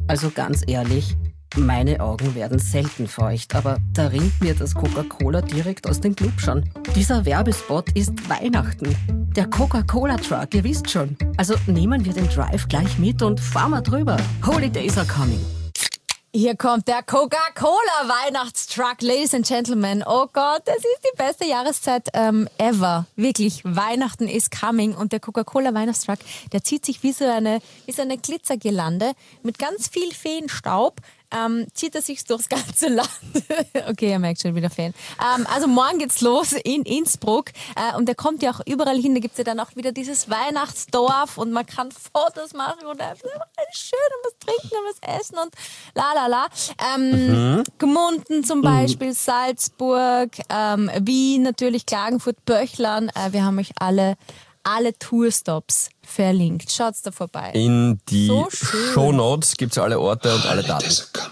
Also ganz ehrlich, meine Augen werden selten feucht, aber da rinnt mir das Coca-Cola direkt aus den Glubschern. Dieser Werbespot ist Weihnachten. Der Coca-Cola-Truck, ihr wisst schon. Also nehmen wir den Drive gleich mit und fahren wir drüber. Holidays are coming. Hier kommt der Coca-Cola-Weihnachtstruck, Ladies and Gentlemen. Oh Gott, das ist die beste Jahreszeit ever. Wirklich, Weihnachten is coming. Und der Coca-Cola-Weihnachtstruck, der zieht sich wie so eine Glitzergirlande mit ganz viel Feenstaub. Zieht er sich durchs ganze Land. Okay, ihr merkt schon wieder Fan. Also morgen geht's los in Innsbruck und der kommt ja auch überall hin. Da gibt's ja dann auch wieder dieses Weihnachtsdorf und man kann Fotos machen und einfach schön und was trinken und was essen und la. Gmunden zum Beispiel, Salzburg, Wien natürlich, Klagenfurt, Böchlern. Wir haben euch alle Tourstops verlinkt. Schaut's da vorbei. In die So Shownotes gibt es alle Orte und alle Daten.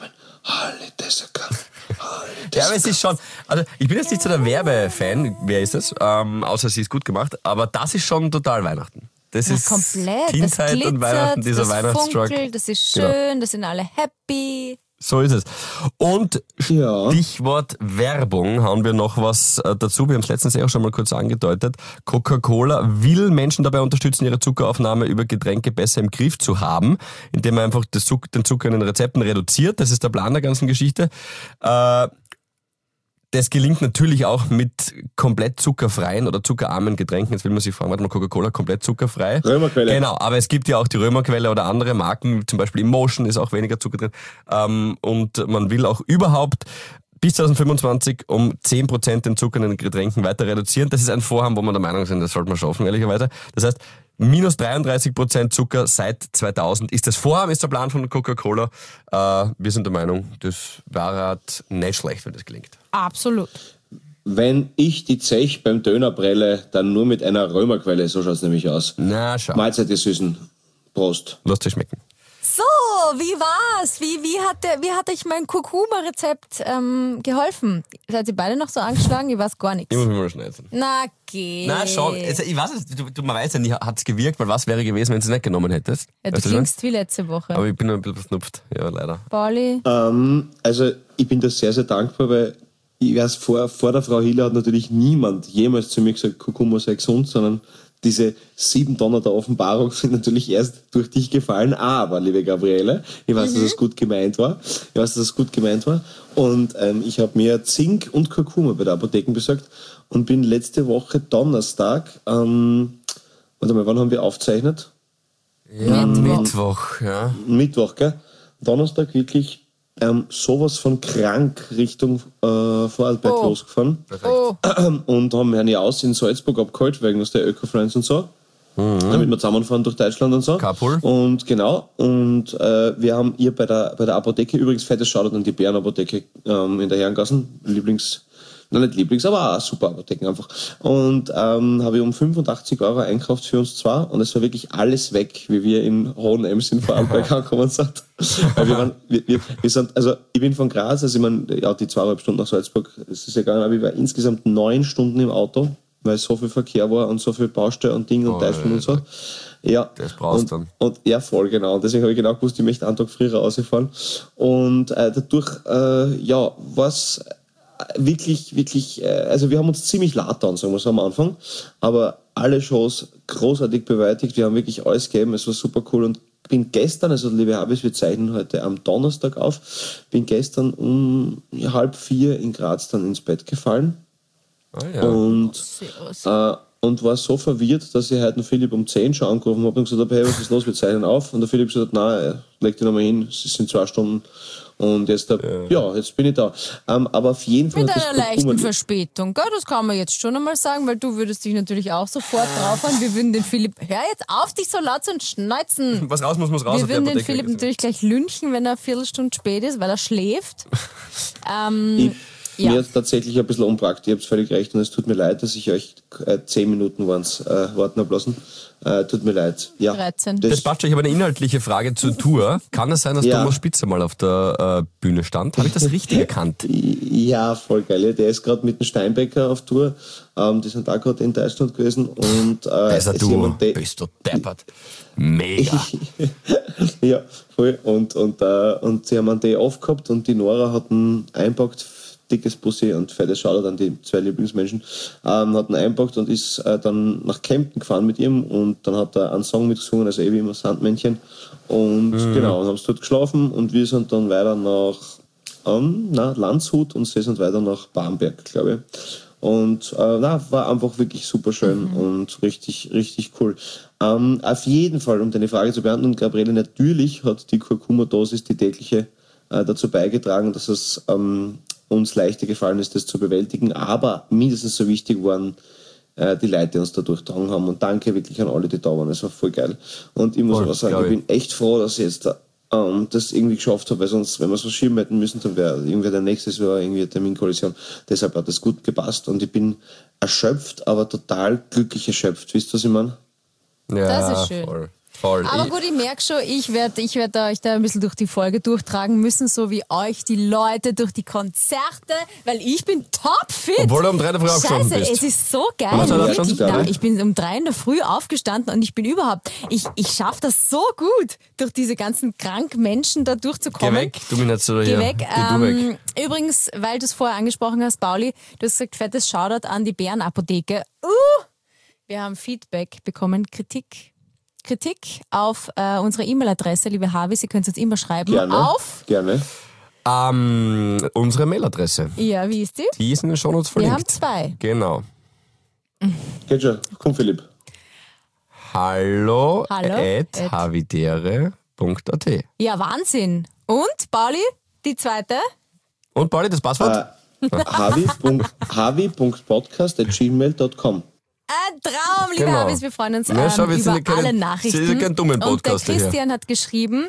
Ja, aber es ist schon, also ich bin jetzt nicht so der Werbefan, wer ist das? Außer sie ist gut gemacht, aber das ist schon total Weihnachten. Das ist komplett. Kindheit Das glitzert, und Weihnachten, dieser das Weihnachtstruck. funkelt, das ist schön, Genau. das sind alle happy. So ist es. Und Ja. Stichwort Werbung haben wir noch was dazu. Wir haben es letztens auch schon mal kurz angedeutet. Coca-Cola will Menschen dabei unterstützen, ihre Zuckeraufnahme über Getränke besser im Griff zu haben, indem man einfach den Zucker in den Rezepten reduziert. Das ist der Plan der ganzen Geschichte. Das gelingt natürlich auch mit komplett zuckerfreien oder zuckerarmen Getränken. Jetzt will man sich fragen, warte mal, Coca-Cola komplett zuckerfrei? Römerquelle. Genau, aber es gibt ja auch die Römerquelle oder andere Marken, zum Beispiel Emotion ist auch weniger Zucker drin. Und man will auch überhaupt bis 2025 um 10% den Zucker in den Getränken weiter reduzieren. Das ist ein Vorhaben, wo man der Meinung sind, das sollte man schaffen, ehrlicherweise. Das heißt, minus 33% Zucker seit 2000 ist das Vorhaben, ist der Plan von Coca-Cola. Wir sind der Meinung, das wäre nicht schlecht, wenn das gelingt. Absolut. Wenn ich die Zech beim Döner brelle, dann nur mit einer Römerquelle, so schaut's nämlich aus. Na, schau. Mahlzeit, ihr Süßen. Prost. Lass dir schmecken. So, wie war's? Wie hat euch mein Kurkuma-Rezept geholfen? Seid ihr beide noch so angeschlagen? Ich weiß gar nichts. Ich muss mich mal schneiden. Na, geh. Na, schau, also ich weiß es, man weiß ja nicht, hat es gewirkt, weil was wäre gewesen, wenn du es nicht genommen hättest? Ja, du Weißt klingst wie letzte Woche. Aber ich bin noch ein bisschen verschnupft, ja, leider. Pauli? Also ich bin da sehr, sehr dankbar, weil ich weiß, vor der Frau Hiller hat natürlich niemand jemals zu mir gesagt, Kurkuma sei gesund, sondern diese 7 Donner der Offenbarung sind natürlich erst durch dich gefallen. Aber, liebe Gabriele, ich weiß, dass es gut gemeint war. Und ich habe mir Zink und Kurkuma bei der Apotheke besorgt und bin letzte Woche Donnerstag, warte mal, wann haben wir aufgezeichnet? Ja, Mittwoch, ja. Mittwoch, gell? Donnerstag wirklich sowas von krank Richtung Vorarlberg losgefahren. Oh, Und haben Herrn Jaus in Salzburg abgeholt, wegen aus der Öko-Friends und so. Damit wir zusammenfahren durch Deutschland und so. Carpool. Und genau. Und wir haben ihr bei der Apotheke, übrigens fettes Shoutout an die Bärenapotheke in der Herrengassen, aber auch super Apotheken einfach. Und habe ich um 85 € einkauft für uns zwei und es war wirklich alles weg, wie wir in Hohenems in Vorarlberg angekommen sind. Weil wir sind, also ich bin von Graz, also ich meine, ja, die 2,5 Stunden nach Salzburg, das ist ja gegangen, aber ich war insgesamt 9 Stunden im Auto, weil so viel Verkehr war und so viel Baustelle und Ding und Teufel und so. Ja. Das brauchst du dann. Und ja, voll, genau. Und deswegen habe ich genau gewusst, ich möchte einen Tag früher rausfahren. Und dadurch, was wirklich, also wir haben uns ziemlich laut getan, sagen wir so am Anfang, aber alle Shows großartig bewältigt, wir haben wirklich alles gegeben, es war super cool und bin gestern, also liebe Habis, wir zeichnen heute am Donnerstag auf, bin gestern um 3:30 in Graz dann ins Bett gefallen und war so verwirrt, dass ich heute den Philipp um 10 schon angerufen habe und gesagt habe, hey, was ist los, wir zeichnen auf, und der Philipp gesagt hat, nein, leg dich nochmal hin, es sind 2 Stunden. Und jetzt, jetzt bin ich da. Aber auf jeden Fall. mit einer leichten Verspätung, gell? Das kann man jetzt schon einmal sagen, weil du würdest dich natürlich auch sofort draufhauen. Wir würden den Philipp, hör jetzt auf, dich so laut zu schneuzen. Was raus muss raus. Wir würden den Philipp natürlich gleich lynchen, wenn er eine Viertelstunde spät ist, weil er schläft. Ja. Mir ist tatsächlich ein bisschen unpraktisch. Ihr habt völlig recht und es tut mir leid, dass ich euch 10 Minuten warten habe lassen. Tut mir leid. Ja, 13. Das passt schon. Ich habe eine inhaltliche Frage zur Tour. Kann es sein, dass Ja. Thomas Spitzer mal auf der Bühne stand? Habe ich das richtig erkannt? Ja, voll geil. Ja, der ist gerade mit dem Steinbecker auf Tour. Die sind auch gerade in Deutschland gewesen. Und, Besser es du, jemand, der- bist du deppert. Mega. Ja, voll. Und sie haben einen Day off gehabt und die Nora hat einen einpackt, dickes Bussi und fettes Shoutout an die 2 Lieblingsmenschen, hat einen einpackt und ist dann nach Kempten gefahren mit ihm und dann hat er einen Song mitgesungen, also wie immer Sandmännchen. Und genau, und haben dort geschlafen und wir sind dann weiter nach Landshut und sie sind weiter nach Bamberg, glaube ich. Und war einfach wirklich super schön und richtig, richtig cool. Auf jeden Fall, um deine Frage zu beantworten, Gabriele, natürlich hat die Kurkuma-Dosis, die tägliche, dazu beigetragen, dass es uns leichter gefallen ist, das zu bewältigen. Aber mindestens so wichtig waren die Leute, die uns da durchgetragen haben. Und danke wirklich an alle, die da waren. Es war voll geil. Und ich muss Voll, aber sagen, glaub ich ich. bin echt froh, dass ich jetzt das irgendwie geschafft habe, weil sonst, wenn wir es verschieben hätten müssen, dann wäre irgendwie der nächste Jahr irgendwie eine Terminkollision. Deshalb hat das gut gepasst und ich bin erschöpft, aber total glücklich erschöpft. Wisst ihr, was ich meine? Ja, Das ist schön. Voll. Aber gut, ich merke schon, ich werd euch da ein bisschen durch die Folge durchtragen müssen, so wie euch die Leute durch die Konzerte, weil ich bin topfit. Obwohl du um 3 in der Früh aufgestanden Scheiße, bist. es ist so geil. Was hast du Wirklich, aufgestanden? nein, ich bin um 3 in der Früh aufgestanden und ich bin überhaupt, ich schaffe das so gut, durch diese ganzen kranken Menschen da Geh durchzukommen. weg, du bin jetzt so Geh hier. weg. Geh du weg. Übrigens, weil du es vorher angesprochen hast, Pauli, du hast gesagt, fettes Shoutout an die Bärenapotheke. Wir haben Feedback bekommen, Kritik auf unsere E-Mail-Adresse, liebe Harvey, Sie können es jetzt immer schreiben. Gerne. Unsere Mailadresse. Ja, wie ist die? Die ist in den Shownotes Wir haben verlinkt. 2. Genau. Geht schon. Komm, Philipp. Hallo Hallo at havidere.at. Ja, Wahnsinn. Und, Pauli, die zweite? Und Pauli, das Passwort? havi.podcast@gmail.com. Ein Traum, liebe Genau. Harvis, wir freuen uns Ja, schau, wir sind über ja keine- alle Sie Nachrichten. sind kein dummen Und der Podcaster hier. Christian hat geschrieben,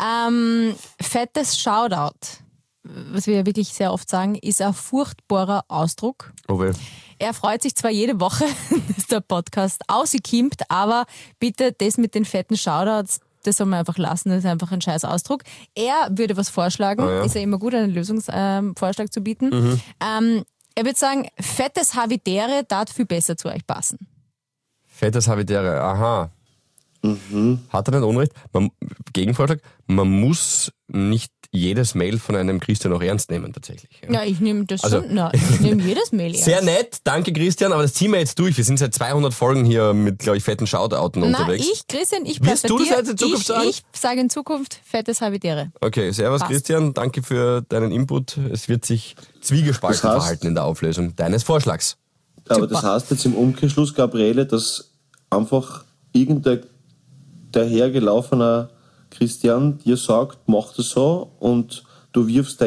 fettes Shoutout, was wir ja wirklich sehr oft sagen, ist ein furchtbarer Ausdruck. Oh weh. Er freut sich zwar jede Woche, dass der Podcast ausgekimmt, aber bitte das mit den fetten Shoutouts, das soll man einfach lassen, das ist einfach ein scheiß Ausdruck. Er würde was vorschlagen, Ah, ja. ist ja immer gut, einen Lösungsvorschlag zu bieten. Er würde sagen, fettes Havidere darf viel besser zu euch passen. Fettes Havidere, aha. Hat er nicht Unrecht? Gegenvorschlag, man muss nicht jedes Mail von einem Christian auch ernst nehmen, tatsächlich. Ja. Ja, ich nehme das Also- schon. Na, ich nehme jedes Mail ernst. Sehr nett, danke Christian, aber das ziehen wir jetzt durch. Wir sind seit 200 Folgen hier mit, glaube ich, fetten Shoutouten Na, unterwegs. Christian, ich bleib Wirst bei du das dir. jetzt in Zukunft sagen? Ich sage in Zukunft fettes Havidere. Okay, servus Passt. Christian, danke für deinen Input. Es wird sich zwiegespalten Das heißt- verhalten in der Auflösung deines Vorschlags. Aber das heißt jetzt im Umkehrschluss, Gabriele, dass einfach irgendein dahergelaufener Christian dir sagt, mach das so und du wirfst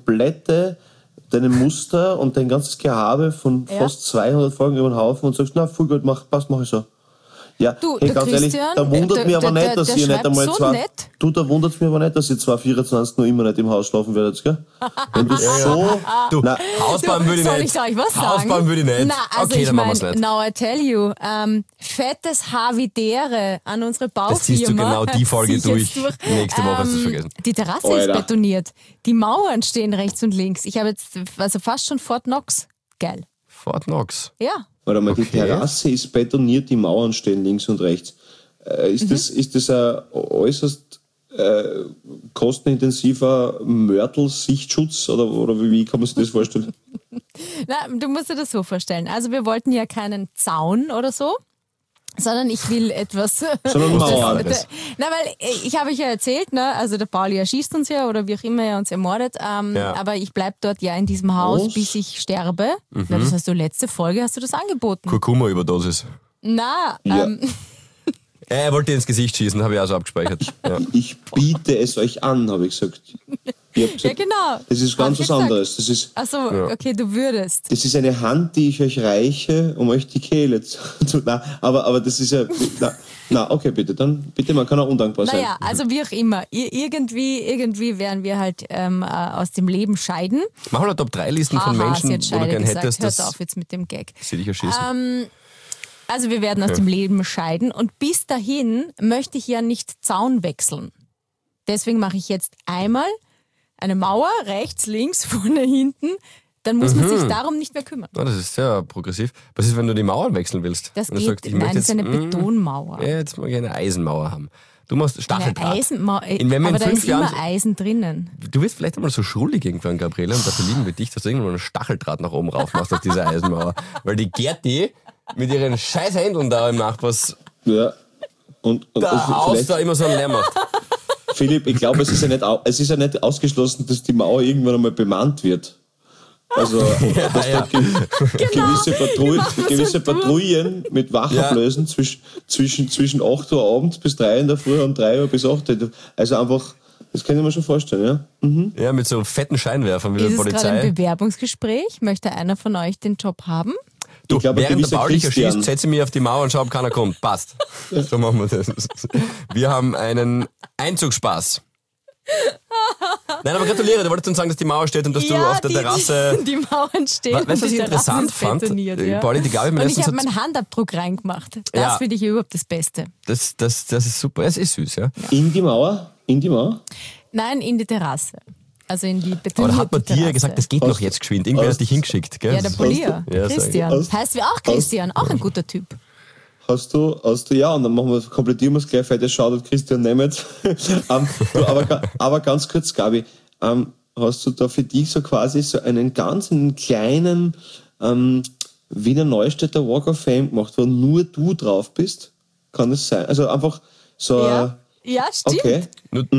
deine Muster und dein ganzes Gehabe von Ja. fast 200 Folgen über den Haufen und sagst, na, voll gut, mach ich so. Ja, Du, hey, der ganz ehrlich, Christian, da wundert mich aber der- nicht, dass der ihr nicht schreibt einmal so nett. da wundert es mich aber nicht, dass ihr 224 noch immer nicht im Haus schlafen werdet, gell? Wenn du so, Du, na, Hausbauen würde ich Soll nicht. ich euch was sagen? Hausbauen würde ich nicht. Na, also okay, ich dann machen wir es meine, nicht. now I tell you, fettes Havidere an unsere Baufirma. Das ziehst du genau die Folge zieh ich jetzt durch. Nächste Woche hast du es vergessen. Die Terrasse Alter. ist betoniert. Die Mauern stehen rechts und links. Ich habe jetzt also fast schon Fort Knox. Geil. Fort Knox. Ja. warte mal, die Okay. Terrasse ist betoniert, die Mauern stehen links und rechts. Ist das ein äußerst kostenintensiver Mörtel-Sichtschutz oder wie kann man sich das vorstellen? Na, du musst dir das so vorstellen. Also wir wollten ja keinen Zaun oder so, sondern ich will etwas... Sondern Mauern. Na, weil ich habe euch ja erzählt, ne, also der Pauli erschießt uns ja oder wie auch immer er uns ermordet, Ja. aber ich bleibe dort ja in diesem Haus, Was? bis ich sterbe. Na, das hast du letzte Folge, hast du das angeboten. Kurkuma-Überdosis. Na, Ja. Er wollte ins Gesicht schießen, habe ich also abgespeichert. Ja. Ich biete es euch an, habe ich gesagt. Ich hab gesagt, genau. das ist ganz was anderes. Achso, okay, du würdest. Das ist eine Hand, die ich euch reiche, um euch die Kehle zu... Nein, aber das ist ja... Na, okay, bitte, man kann auch undankbar sein. Naja, also wie auch immer. Irgendwie werden wir halt aus dem Leben scheiden. Mach mal eine Top-3-Listen von Menschen, wo du gern hättest. Hört auf jetzt mit dem Gag. Sie dich erschießen. Also wir werden aus dem Leben scheiden und bis dahin möchte ich ja nicht Zaun wechseln. Deswegen mache ich jetzt einmal eine Mauer, rechts, links, vorne, hinten. Dann muss man sich darum nicht mehr kümmern. Oh, das ist sehr progressiv. Was ist, wenn du die Mauern wechseln willst? Das wenn geht, du sagst, nein, das ist eine Betonmauer. Ja, jetzt mag ich eine Eisenmauer haben. Du machst Stacheldraht. Eine Eisenmauer, wenn wir aber in da 5 ist Jahren, immer Eisen drinnen. du wirst vielleicht einmal so schrullig irgendwann, Gabriele, und dafür lieben wir dich, dass du irgendwann einen Stacheldraht nach oben rauf machst auf diese Eisenmauer. Weil die Gerti mit ihren scheiß Händen da im Nachbars Ja. Und Haus da immer so einen Lärm macht. Philipp, ich glaube, es ist ja nicht ausgeschlossen, dass die Mauer irgendwann einmal bemannt wird. Also, dass da gewisse Patrouillen mit Wachablösen zwischen 8 Uhr abends bis 3 in der Früh und 3 Uhr bis 8 Uhr. Also einfach, das kann ich mir schon vorstellen, ja. Mhm. Ja, mit so fetten Scheinwerfern wie der Ist es gerade ein Polizei. Bewerbungsgespräch? Möchte einer von euch den Job haben? Du, Ich glaube, während der gewisser Paul dich Christian. erschießt, setze ich mich auf die Mauer und schau, ob keiner kommt. Passt. So machen wir das. Wir haben einen Einzugsspaß. Nein, aber gratuliere, du wolltest uns sagen, dass die Mauer steht und dass du auf der Terrasse... Die Mauern stehen. Weißt du, was und die ich interessant Terrasse ist fand? betoniert, ja. Pauli, die Gabi, Und ich habe meinen Handabdruck reingemacht. Das Ja. finde ich überhaupt das Beste. das ist super. Es ist süß, ja. In die Mauer? Nein, in die Terrasse. Also in die Aber betonierte da hat man dir Terrasse. gesagt, das geht noch jetzt geschwind. Irgendwer hat dich hingeschickt, gell? Ja, der Polier. Ja, Christian. Hast- Heißt wie auch Christian. Auch ein guter Typ. Hast du, ja, und dann komplettieren wir es gleich, weil der Shoutout Christian Nemeth. aber ganz kurz, Gabi, hast du da für dich so quasi so einen kleinen Wiener Neustädter Walk of Fame gemacht, wo nur du drauf bist? Kann das sein? Also einfach so... Ja, stimmt. Okay.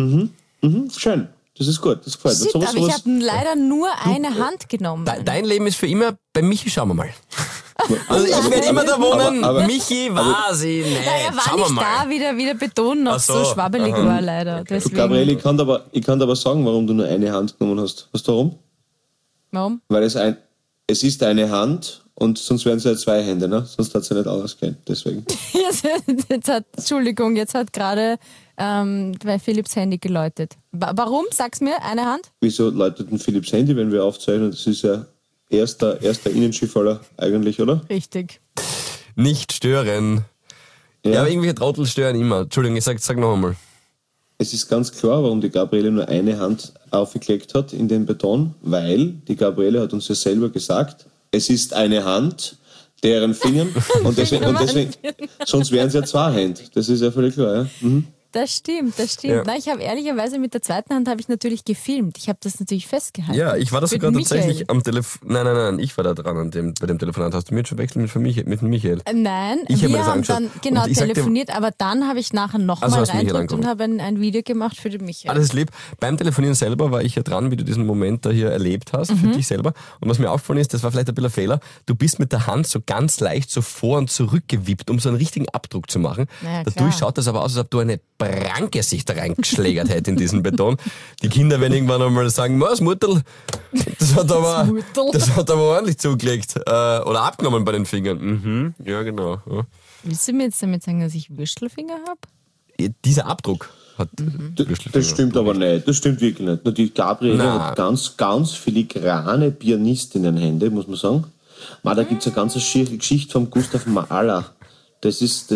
Schön. Das ist gut, das gefällt mir. Shit, aber ich habe leider nur eine Hand genommen. Dein Leben ist für immer bei Michi, schauen wir mal. Also ich werde immer da wohnen. aber- Michi war sie nicht. Ja, er war Schauen wir nicht mal. da, wie der Beton noch Ach so, so schwabbelig war, leider. Deswegen. Gabriele, ich kann dir aber sagen, warum du nur eine Hand genommen hast. Weißt du warum? Warum? Weil es ist eine Hand und sonst wären es ja 2 Hände, ne? Sonst hat es ja nicht ausgehen. Deswegen. Entschuldigung, jetzt hat gerade bei Philipps Handy geläutet. Warum? Sag's mir, eine Hand? Wieso läutet ein Philipps Handy, wenn wir aufzeichnen? Das ist ja erster Innenschiffaller eigentlich, oder? Richtig. Nicht stören. Ja, Ja. aber irgendwelche Trottel stören immer. Entschuldigung, sag noch einmal. Es ist ganz klar, warum die Gabriele nur eine Hand aufgekleckt hat in den Beton, weil die Gabriele hat uns ja selber gesagt, es ist eine Hand, deren Fingern und deswegen sonst wären es ja 2 Hände. Das ist ja völlig klar, ja. Mhm. Das stimmt. Ja. Nein, ich habe ehrlicherweise mit der zweiten Hand habe ich natürlich gefilmt. Ich habe das natürlich festgehalten. Ja, ich war da Mit sogar Michael. tatsächlich am Telefon. Nein, ich war da dran bei dem Telefonat. Hast du mich jetzt verwechselt mit Michael? Nein, Ich hab mir wir das haben angeschaut. dann genau Und ich sagte- telefoniert, aber dann habe ich nachher Also nochmal hast du Michael reingedrückt und angerufen. habe ein Video gemacht für den Michael. Alles lieb. Beim Telefonieren selber war ich ja dran, wie du diesen Moment da hier erlebt hast, für dich selber. Und was mir aufgefallen ist, das war vielleicht ein bisschen ein Fehler, du bist mit der Hand so ganz leicht so vor und zurück gewippt, um so einen richtigen Abdruck zu machen. Ja, klar. Dadurch schaut das aber aus, als ob du eine Pranke sich da reingeschlägert hätte in diesen Beton. Die Kinder werden irgendwann einmal sagen, das Mutterl, das hat aber ordentlich zugelegt. Oder abgenommen bei den Fingern. Mhm, ja, genau. Ja. Willst du mir jetzt damit sagen, dass ich Würstelfinger habe? Dieser Abdruck hat Das stimmt aber nicht. Das stimmt wirklich nicht. Nur die Gabriele Na. hat ganz filigrane Pianistinnenhände, muss man sagen. Da gibt es eine ganz schiere Geschichte vom Gustav Mahler. Das ist,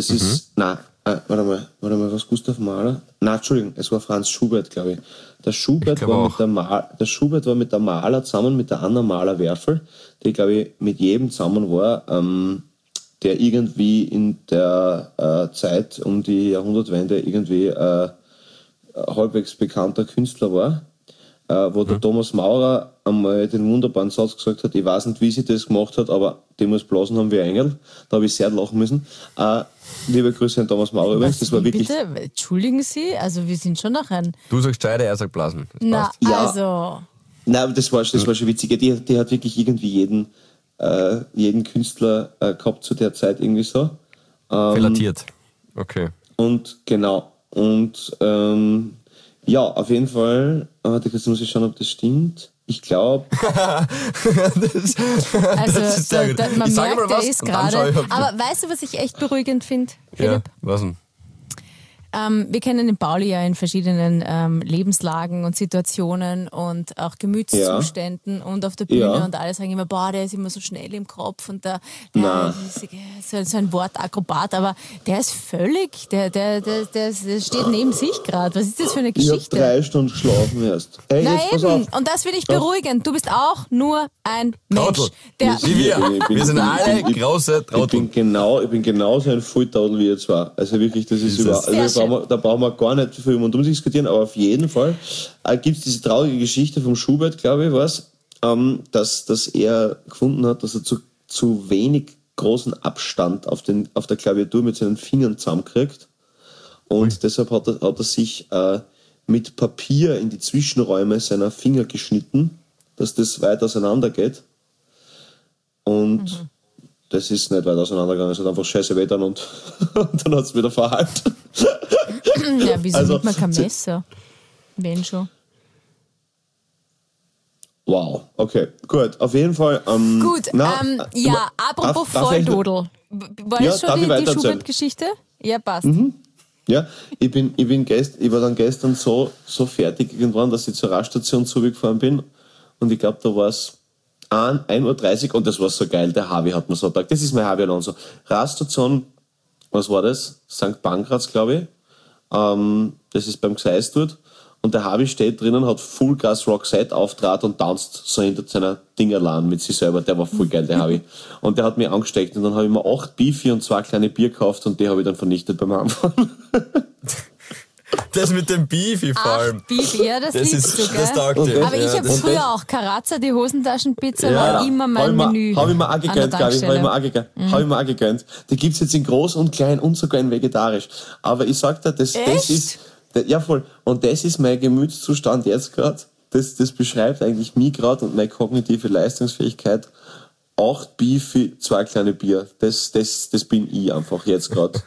warte mal, was Gustav Mahler? Nein, Entschuldigung, es war Franz Schubert, glaube ich. Der Schubert glaube war mit der Mahler zusammen, mit der Anna Mahler-Werfel, die, glaube ich, mit jedem zusammen war, der irgendwie in der Zeit um die Jahrhundertwende irgendwie halbwegs bekannter Künstler war, wo der Thomas Maurer einmal den wunderbaren Satz gesagt hat, ich weiß nicht, wie sie das gemacht hat, aber die muss blasen haben wie ein Engel. Da habe ich sehr lachen müssen. Liebe Grüße an Thomas Maurer übrigens. Das war wirklich... Bitte, entschuldigen Sie, also wir sind schon noch ein... Du sagst Scheide, er sagt Blasen. Das Na, passt. Ja. also... Nein, das war schon witzig. Die hat wirklich irgendwie jeden Künstler gehabt zu der Zeit irgendwie so. Relatiert. Okay. Und genau. Und Ja, auf jeden Fall. Warte, jetzt muss ich schauen, ob das stimmt. Ich glaube. Also, das ist sehr gut. man Ich sage merkt, mal der was ist und dann schaue gerade. ich, ob- Aber weißt du, was ich echt beruhigend finde, Ja, Philipp? was denn? Wir kennen den Pauli ja in verschiedenen Lebenslagen und Situationen und auch Gemütszuständen und auf der Bühne und alle sagen immer, boah, der ist immer so schnell im Kopf und der ist so ein Wortakrobat, aber der ist völlig, der steht neben sich gerade. Was ist das für eine Ich habe Geschichte? 3 Stunden geschlafen erst. Hey, Na jetzt pass eben, auf. und das will ich beruhigen. Du bist auch nur ein Mensch. Trottel. Der, Wie wir. Wir sind alle große Ich Trottel. bin genauso ein Volltadel wie ihr zwei. Also wirklich, das ist Ist es. da brauchen wir gar nicht viel um und um diskutieren, aber auf jeden Fall gibt es diese traurige Geschichte vom Schubert, glaube ich, dass er gefunden hat, dass er zu wenig großen Abstand auf der Klaviatur mit seinen Fingern zusammenkriegt. Und deshalb hat er sich mit Papier in die Zwischenräume seiner Finger geschnitten, dass das weit auseinander geht. Und das ist nicht weit auseinandergegangen. Es hat einfach scheiße weh dann und dann hat es wieder verheilt. ja, wieso Also, nimmt man kein Messer? Wenn schon. Wow, okay, gut. Auf jeden Fall. Gut, apropos Volldodel. War Ja, das darf schon ich die weitererzählen? Schubert-Geschichte? Ja, passt. Ja, ich war dann gestern so fertig irgendwann, dass ich zur Raststation zurückgefahren bin und ich glaube, da war es 1:30 Uhr und das war so geil. Der Harvey hat mir so gesagt, das ist mein Harvey Alonso. Raststation, was war das? St. Pankraz, glaube ich. Das ist beim Gseis dort. Und der Harvey steht drinnen, hat Fullgas Roxette auftrat und tanzt so hinter seiner Dingerlan mit sich selber. Der war voll geil, der Harvey. Und der hat mich angesteckt und dann habe ich mir 8 Beefy und 2 kleine Bier gekauft und die habe ich dann vernichtet beim Anfang. Das mit dem Beefy vor allem. Beef, ja, das liebst ist, du, gell? das taugt dir. Aber ich Ja, habe das- früher auch Karazza, die Hosentaschenpizza Ja, war immer mein Menü. Habe ich mir auch an der gegönnt, glaube ich. Habe ich mir Tankstelle. auch gegönnt. Die gibt es jetzt in groß und klein und sogar in vegetarisch. Aber ich sag dir, das ist... Ja, voll. Und das ist mein Gemütszustand jetzt gerade. Das beschreibt eigentlich mich gerade und meine kognitive Leistungsfähigkeit. 8 Beefy, 2 kleine Bier. Das bin ich einfach jetzt gerade.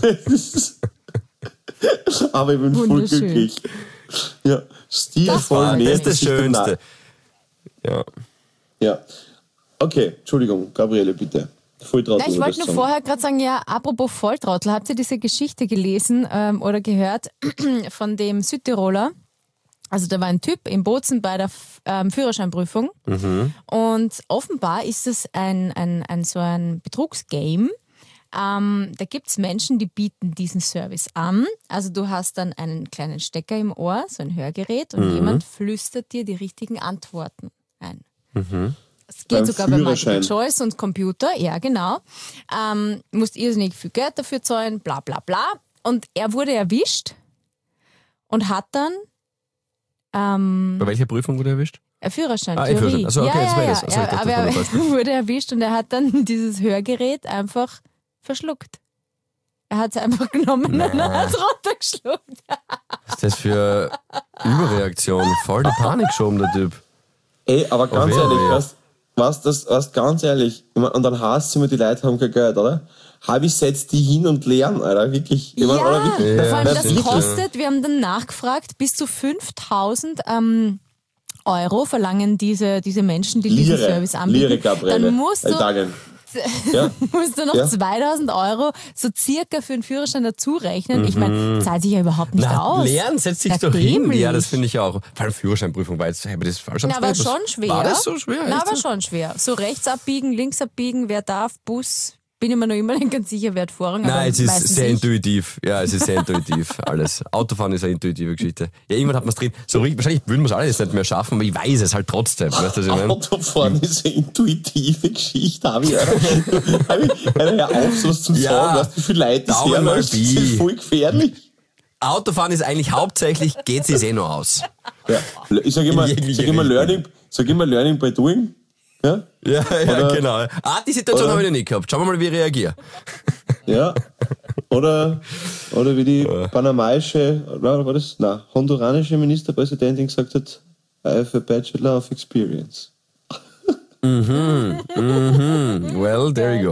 Aber ich bin voll Wunderschön. glücklich. Ja, stilvoll. Das nähert ist das sich dem Schönste. Ja. Ja. Okay, Entschuldigung, Gabriele, bitte. Volltrottel. Na, ich wollte nur vorher gerade sagen, ja, apropos Volltrottel, habt ihr diese Geschichte gelesen oder gehört von dem Südtiroler? Also da war ein Typ in Bozen bei der Führerscheinprüfung und offenbar ist es so ein Betrugsgame. Da gibt es Menschen, die bieten diesen Service an. Also du hast dann einen kleinen Stecker im Ohr, so ein Hörgerät und jemand flüstert dir die richtigen Antworten ein. Es geht Beim sogar bei Multiple Führerschein. Choice und Computer, ja genau. Musst irrsinnig viel Geld dafür zahlen, bla bla bla. Und er wurde erwischt und hat dann Bei welcher Prüfung wurde er erwischt? Führerschein, Theorie. Theorie. Also, okay, das wäre das. Also, ich dachte, aber das war er ein Beispiel. wurde erwischt und er hat dann dieses Hörgerät einfach verschluckt. Er hat es einfach genommen und hat es runtergeschluckt. Was ist das für Überreaktion? Voll die Panik geschoben, der Typ. Ey, aber ganz Oh, weh, ehrlich, weh. was ganz ehrlich, ich mein, und dann heißt es immer, die Leute haben kein Geld, oder? Habe ich setzt die hin und lernen, Alter, wirklich. Ich mein, oder wirklich. Ja, vor allem das sicher. kostet, wir haben dann nachgefragt, bis zu 5.000 Euro verlangen diese Menschen, die diesen Service anbieten. Lire, Gabriele. Dann musst du Italien. Ja. musst du noch Ja. 2.000 Euro so circa für einen Führerschein dazu rechnen. Ich meine, zahlt sich ja überhaupt nicht aus. Lernen setzt sich Ja, doch hin. dämlich. Ja, das finde ich auch. Vor allem Führerscheinprüfung war jetzt, habe ich das falsch Na, aber abgeschrieben? schon schwer. War das so schwer? Na, Echt aber so? schon schwer. So rechts abbiegen, links abbiegen, wer darf, Bus. Bin ich mir noch immer nicht ganz sicher, wer hat Vorrang. aber Nein, es ist meistens sehr ich. intuitiv. Ja, es ist sehr intuitiv, alles. Autofahren ist eine intuitive Geschichte. Ja, irgendwann hat man es drin. So, wahrscheinlich würden wir es alle jetzt nicht mehr schaffen, aber ich weiß es halt trotzdem. Weißt du, was ich meine? Autofahren ist eine intuitive Geschichte, habe ich. Hör auf, sowas zu Ja. sagen, weißt du, wie viele Leute das Daumen hören, mal das Bi. ist voll gefährlich. Autofahren ist eigentlich hauptsächlich, geht es eh nur aus. Ja. Ich sage immer, In jegliche Richtung. Learning by doing. Ja? Ja, Oder- genau. Die Situation oder- habe ich noch nie gehabt. Schauen wir mal, wie ich reagiere. Ja. Oder wie die panamaische, oder war das? Nein, honduranische Ministerpräsidentin gesagt hat, I have a Bachelor of Experience. Well, there you go.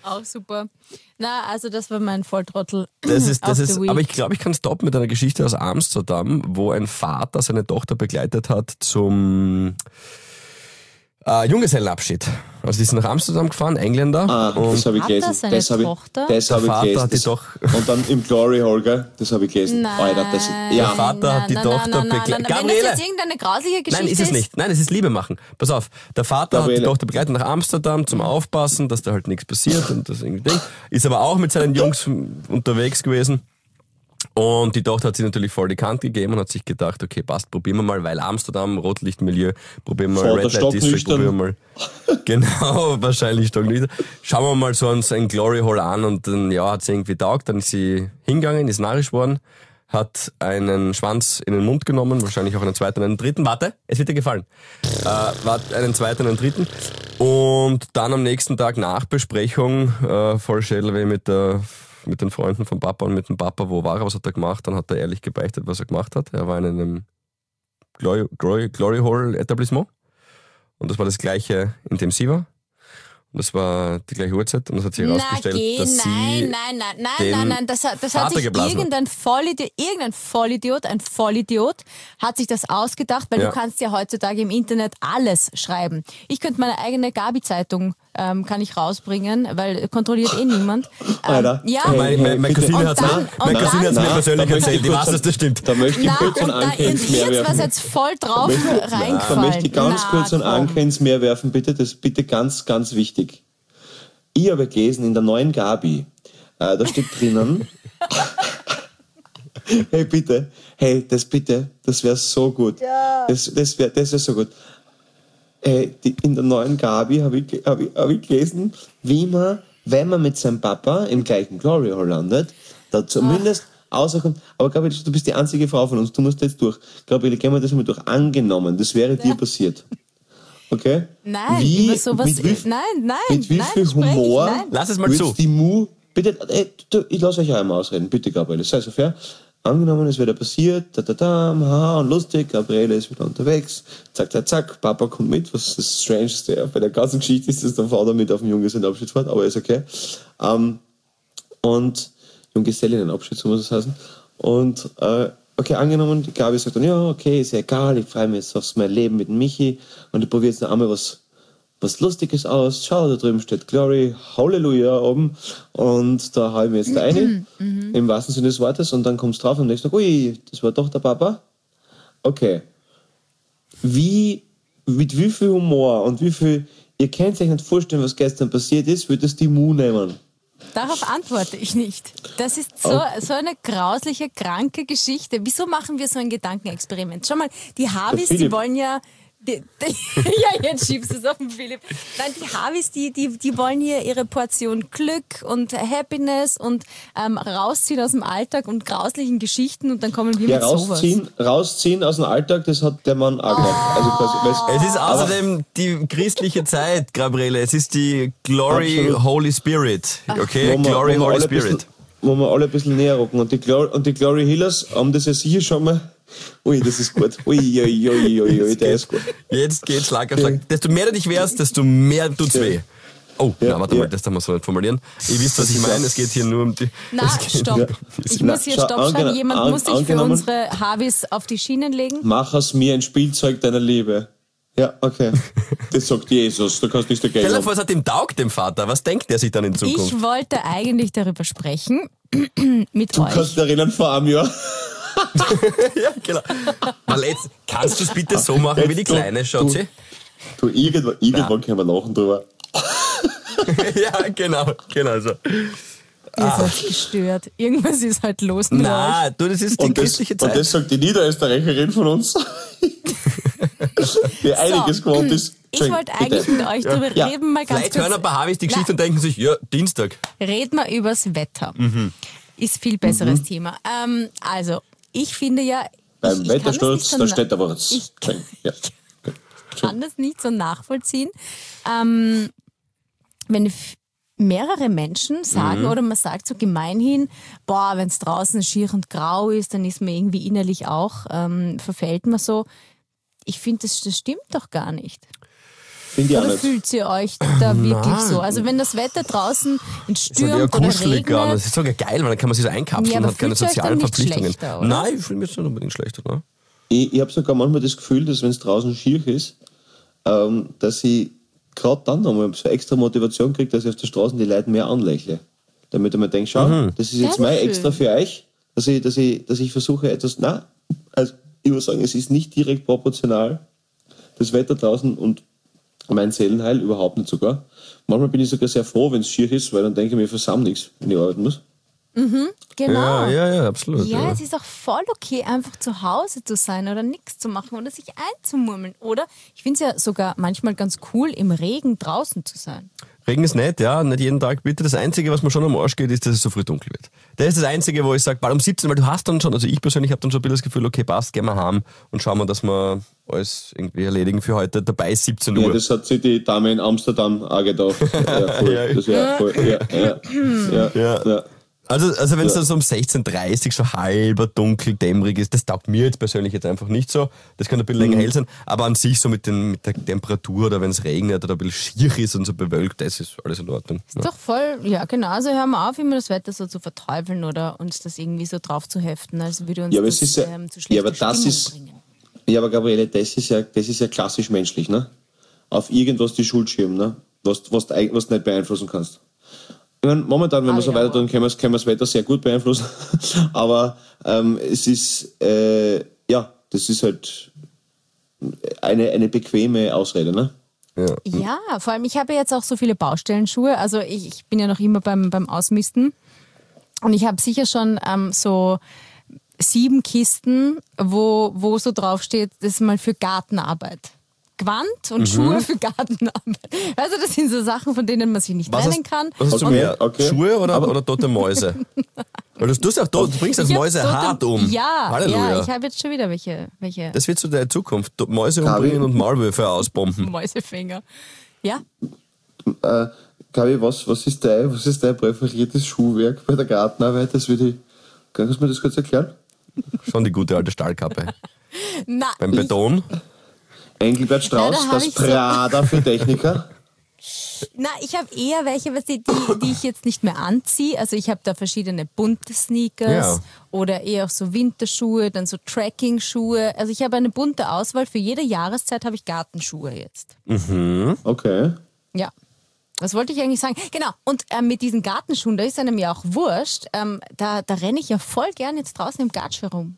Auch super. Na, also das war mein Volltrottel. Das ist, of the week. aber ich glaube, ich kann stoppen mit einer Geschichte aus Amsterdam, wo ein Vater seine Tochter begleitet hat zum Junggesellenabschied. Also die sind nach Amsterdam gefahren, Engländer. Das habe ich Hat gelesen. er seine Das habe Tochter? ich Der Vater gelesen. hat die doch... Und dann im Glory Hole, gell? Das habe ich gelesen. Nein, Alter, Der Vater hat die Tochter begleitet. Wenn das Gabriele! jetzt irgendeine grausliche Geschichte Nein, ist es nicht. Nein, es ist Liebe machen. Pass auf, der Vater hat die Gabriele. Tochter begleitet nach Amsterdam zum Aufpassen, dass da halt nichts passiert und das irgendwie Ding. Ist aber auch mit seinen Jungs unterwegs gewesen. Und die Tochter hat sich natürlich voll die Kante gegeben und hat sich gedacht, okay, passt, probieren wir mal, weil Amsterdam, Rotlichtmilieu, probieren wir mal Vater Red Light District, stocknüchtern. probieren wir mal. Genau, wahrscheinlich stocknüchtern. Schauen wir mal so ein Glory Hole an und dann, ja, hat sie irgendwie taugt, dann ist sie hingegangen, ist narrisch worden, hat einen Schwanz in den Mund genommen, wahrscheinlich auch einen zweiten, einen dritten. Warte, es wird dir gefallen. Einen zweiten, einen dritten. Und dann am nächsten Tag Nachbesprechung, voll Schädelweh mit den Freunden vom Papa und mit dem Papa, wo war er, was hat er gemacht, dann hat er ehrlich gebeichtet, was er gemacht hat. Er war in einem Glory Hole Etablissement und das war das gleiche, in dem sie war. Und das war die gleiche Uhrzeit und das hat sich herausgestellt, dass sie nein, das hat Vater sich geblasen hat. irgendein Vollidiot hat sich das ausgedacht, weil Ja. du kannst ja heutzutage im Internet alles schreiben. Ich könnte meine eigene Gabi-Zeitung kann ich rausbringen, weil kontrolliert eh niemand. Alter. Ja, Hey, Meine Cousine Und hat dann- mir und dann- persönlich da möchte erzählt, ich die kurz weiß, dass das stimmt. Da möchte ich na, kurz einen und da Ankens mehr jetzt was werfen. jetzt voll drauf reingefallen. Da möchte ich ganz kurz einen komm. Ankens mehr werfen, bitte. Das ist bitte ganz, ganz wichtig. Ich habe gelesen in der neuen Gabi, da steht drinnen, das wäre so gut. Ja. Das wäre so gut. In der neuen Gabi habe ich gelesen, wie man, wenn man mit seinem Papa im gleichen Glory Hole landet, da zumindest rauskommt. Aber Gabriele, du bist die einzige Frau von uns, du musst jetzt durch. Gabriele, gehen wir das mal durch. Angenommen, das wäre dir passiert. Okay? Nein, über sowas. Mit wie Nein, viel spreche ich, Humor nein. Lass es mal würd's zu. die bitte, ich lasse euch auch einmal ausreden, bitte Gabriele, sei so fair. Angenommen, es wäre passiert, und lustig, Gabriele ist wieder unterwegs, zack, zack, zack, Papa kommt mit, was das Strangeste bei der ganzen Geschichte ist, dass der Vater mit auf dem Junggesellenabschied fährt, aber ist okay. Und Junggesellinnenabschied, so muss es heißen. Und okay, angenommen, die Gabi sagt dann, ja, okay, ist ja egal, ich freue mich jetzt aufs mein Leben mit dem Michi und ich probiere jetzt noch einmal was Lustiges aus. Schau, da drüben steht Glory, Halleluja oben und da hau ich mir jetzt da rein, im wahrsten Sinne des Wortes, und dann kommst du drauf und denkst, ui, das war doch der Papa. Okay. Mit wie viel Humor und wie viel, ihr könnt euch nicht vorstellen, was gestern passiert ist, wird das die Mu nehmen. Darauf antworte ich nicht. Das ist so eine grausliche, kranke Geschichte. Wieso machen wir so ein Gedankenexperiment? Schau mal, die Harvis, Der die Philipp. wollen ja... ja, jetzt schiebst du es auf den Philipp. Nein, die Harvis, die wollen hier ihre Portion Glück und Happiness und rausziehen aus dem Alltag und grauslichen Geschichten und dann kommen wir Ja, mit sowas. rausziehen aus dem Alltag, das hat der Mann auch gemacht. Also quasi, Es ist außerdem die christliche Zeit, Gabriele. Es ist die Glory Absolut. Holy Spirit. Okay? wo wir- Glory wo wir Holy alle ein bisschen- Spirit. Wo wir alle ein bisschen näher rücken. Und die Glory Healers haben das ja sicher schon mal. Ui, das ist gut. Ui, der ist gut. Jetzt geht's Schlag auf Schlag. Desto mehr du dich wehrst, desto mehr tut's Ja. weh. Oh, Ja, na, warte ja. mal, das darf man so nicht formulieren. Ihr wisst, was ich ist meine. ja- Es geht hier nur um die... Na, stopp. Ich Na, muss hier schau, Stopp schreiben. Jemand muss sich für angenommen- unsere Harvis auf die Schienen legen. Mach aus mir ein Spielzeug deiner Liebe. Ja, okay. Das sagt Jesus, da kannst du nichts dagegen Stell dir haben. vor, es hat ihm taugt, dem Vater. Was denkt der sich dann in Zukunft? Ich wollte eigentlich darüber sprechen mit Du euch. kannst dich erinnern vor einem Jahr. Ja, genau. Mal jetzt, kannst du es bitte so machen wie die Jetzt, du- Kleine, Schatzi? Du, irgendwann können wir lachen drüber. Ja, genau so. Ihr seid gestört. Irgendwas ist halt los mit euch. Na, du, das ist die Und christliche Zeit. das sagt die Niederösterreicherin von uns, die einiges gewohnt ist. Ich wollte eigentlich mit euch darüber Ja. reden, mal ganz Vielleicht hören kurz. ein paar Harvis die Geschichte und denken sich, ja, Dienstag. Reden wir übers Wetter. Ist viel besseres Thema. Also, ich finde ja, Beim ich Wettersturz, da kann das steht aber was. Ich Ja. kann das nicht so nachvollziehen. Wenn mehrere Menschen sagen oder man sagt so gemeinhin, boah, wenn es draußen schier und grau ist, dann ist man irgendwie innerlich auch, verfällt man so. Ich finde, das stimmt doch gar nicht. Finde ich auch Oder nicht. fühlt ihr euch da wirklich so? Also wenn das Wetter draußen Das ist ja stürmt oder kuschelig an. Das regnet, ist sogar geil, weil dann kann man sich so einkapseln Ja, und aber hat keine fühlt ihr euch dann sozialen nicht Verpflichtungen. schlechter, oder? Nein, ich fühle mich jetzt nicht unbedingt schlechter. Ne? Ich habe sogar manchmal das Gefühl, dass wenn es draußen schier ist, dass ich gerade dann nochmal so extra Motivation kriege, dass ich auf der Straße die Leute mehr anlächle. Damit ich mir denke, schau, das ist jetzt Das mal ist extra für euch, dass ich versuche etwas, also ich würde sagen, es ist nicht direkt proportional, das Wetter draußen und mein Seelenheil überhaupt nicht sogar. Manchmal bin ich sogar sehr froh, wenn es schier ist, weil dann denke ich mir, ich versammle nichts, wenn ich arbeiten muss. genau. Ja, absolut. Ja, es ist auch voll okay, einfach zu Hause zu sein oder nichts zu machen oder sich einzumurmeln. Oder ich finde es ja sogar manchmal ganz cool, im Regen draußen zu sein. Regen ist nett, ja, nicht jeden Tag bitte. Das Einzige, was mir schon am Arsch geht, ist, dass es so früh dunkel wird. Das ist das Einzige, wo ich sage, bald um 17, weil du hast dann schon, also ich persönlich habe dann schon ein bisschen das Gefühl, okay, passt, gehen wir heim und schauen wir, dass wir alles irgendwie erledigen für heute. Dabei ist 17 Uhr. Ja, das hat sich die Dame in Amsterdam auch gedacht. Ja, voll. Ja. Das wäre voll. Ja. Also wenn es dann so um 16:30 Uhr schon halber dunkel, dämmerig ist, das taugt mir jetzt persönlich jetzt einfach nicht so. Das kann ein bisschen länger hell sein, aber an sich so mit der Temperatur oder wenn es regnet oder ein bisschen schier ist und so bewölkt, das ist alles in Ordnung. Ja. Doch voll, ja genau. Also hören wir auf, immer das Wetter so zu verteufeln oder uns das irgendwie so drauf zu heften, als würde uns Ja, aber das es ist ja, zu schlechter aber das Stimmung ist, bringen. ja, aber Gabriele, das ist ja klassisch menschlich, ne? Auf irgendwas die Schuld schieben, ne? Was du nicht beeinflussen kannst. Ich meine, momentan, wenn wir so weiter tun, können wir das Wetter sehr gut beeinflussen. Aber es ist, das ist halt eine bequeme Ausrede, ne? Ja, vor allem, ich habe jetzt auch so viele Baustellenschuhe. Also ich bin ja noch immer beim Ausmisten. Und ich habe sicher schon so 7 Kisten, wo so draufsteht, das ist mal für Gartenarbeit. Gewand und Schuhe für Gartenarbeit. Also das sind so Sachen, von denen man sich nicht trennen kann. Was hast du Okay, mehr? okay. Schuhe oder tote Mäuse? Weil du bringst das Ich hab Mäuse tote- hart um. Ja, Halleluja. ich habe jetzt schon wieder welche Das wird so deine Zukunft. Mäuse umbringen und Maulwürfe ausbomben. Mäusefinger. Ja, Gabi, was ist dein präferiertes Schuhwerk bei der Gartenarbeit? Kannst du mir das kurz erklären? Schon die gute alte Stahlkappe. na, Beim Beton. Engelbert Strauß, Ja, da hab das ich so- Prada für Techniker. ich habe eher welche, die ich jetzt nicht mehr anziehe. Also ich habe da verschiedene bunte Sneakers Ja. oder eher auch so Winterschuhe, dann so Trekking-Schuhe. Also ich habe eine bunte Auswahl. Für jede Jahreszeit habe ich Gartenschuhe jetzt. Okay. Ja. Was wollte ich eigentlich sagen? Genau, und mit diesen Gartenschuhen, da ist einem ja auch wurscht, da renne ich ja voll gern jetzt draußen im Gatsch herum.